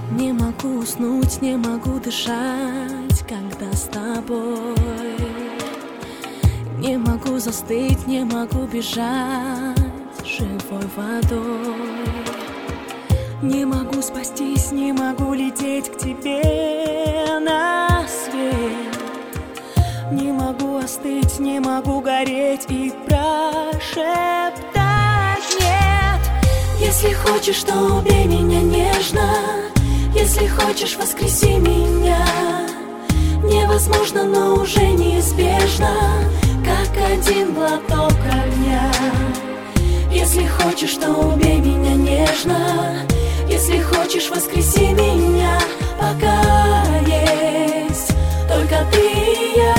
Не могу уснуть, не могу дышать, когда с тобой. Не могу застыть, не могу бежать живой водой. Не могу спастись, не могу лететь к тебе на свет. Не могу остыть, не могу гореть и прошептать нет. Если хочешь, то убей меня нежно. Если хочешь, воскреси меня. Невозможно, но уже неизбежно, как один глоток огня. Если хочешь, то убей меня нежно. Если хочешь, воскреси меня. Пока есть только ты и я.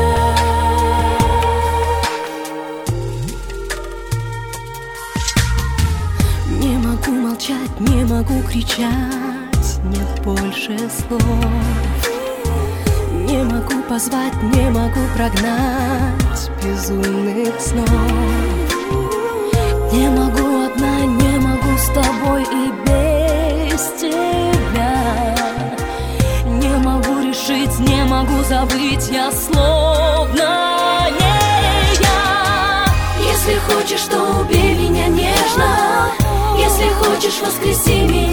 Не могу молчать, не могу кричать, нет больше слов. Не могу позвать, не могу прогнать безумных снов. Не могу одна, не могу с тобой и без тебя. Не могу решить, не могу забыть, я словно не я. Если хочешь, то убей меня нежно. Если хочешь, воскреси меня.